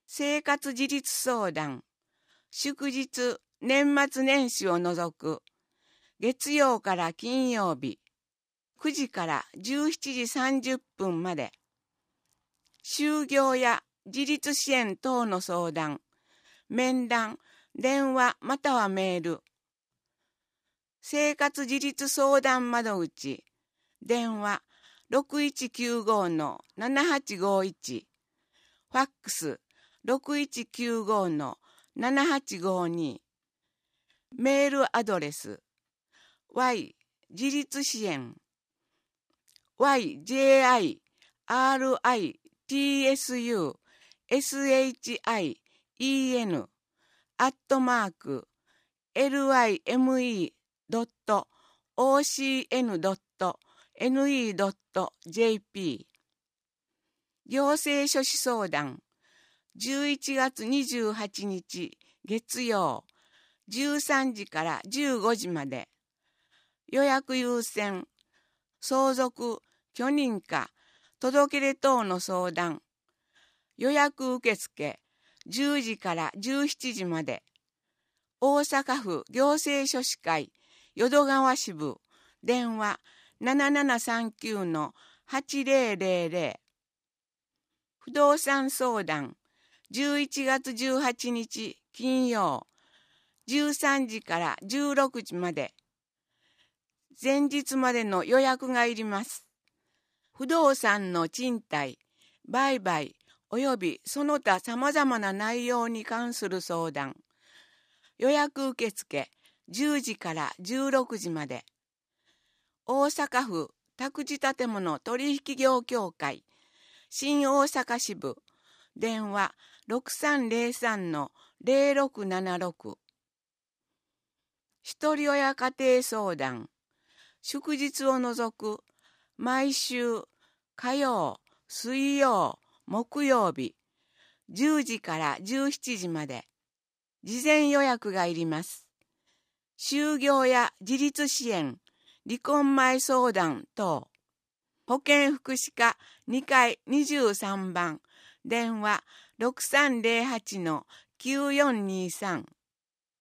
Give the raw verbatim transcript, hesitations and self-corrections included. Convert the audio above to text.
生活自立相談、祝日、年末年始を除く、月曜から金曜日、くじからじゅうしちじさんじゅっぷんまで、就業や自立支援等の相談、面談、電話またはメール、生活自立相談窓口、電話 ろくいちきゅうご の ななはちごいち、ファックス ろくいちきゅうご の ななはちごに、メールアドレス y 自立支援 ワイジェイアイアールアイティーエスユーエスエイチアイイーエヌ アットマーク エルワイエムイードットオーシーエヌドットエヌイードットジェーピー 行政書士相談じゅういちがつにじゅうはちにち月曜じゅうさんじからじゅうごじまで、予約優先、相続、許認可、届け出等の相談、予約受付じゅうじからじゅうしちじまで、大阪府行政書士会淀川支部電話 ななななさんきゅう の はちぜろぜろぜろ、不動産相談じゅういちがつじゅうはちにち金曜じゅうさんじからじゅうろくじまで、前日までの予約がいります。不動産の賃貸、売買およびその他さまざまな内容に関する相談、予約受付じゅうじからじゅうろくじまで、大阪府宅地建物取引業協会新大阪支部電話 ろくさんぜろさんのぜろろくななろく、ひとり親家庭相談、祝日を除く毎週火曜、水曜、木曜日じゅうじからじゅうしちじまで、事前予約がいります。就業や自立支援、離婚前相談等、保健福祉課にかいにじゅうさんばん、電話 ろくさんぜろはちのきゅうよんにさん